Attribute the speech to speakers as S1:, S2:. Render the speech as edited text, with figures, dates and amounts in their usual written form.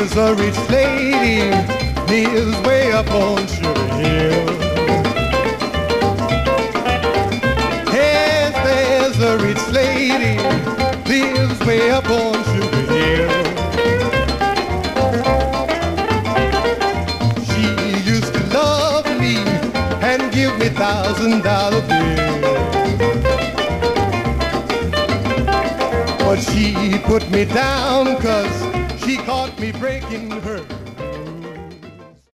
S1: There's a rich lady lives way up on Sugar Hill. Yes, there's a rich lady lives way up on Sugar Hill. She used to love me and give me $1,000 bills. But she put me down 'cause she caught me breaking her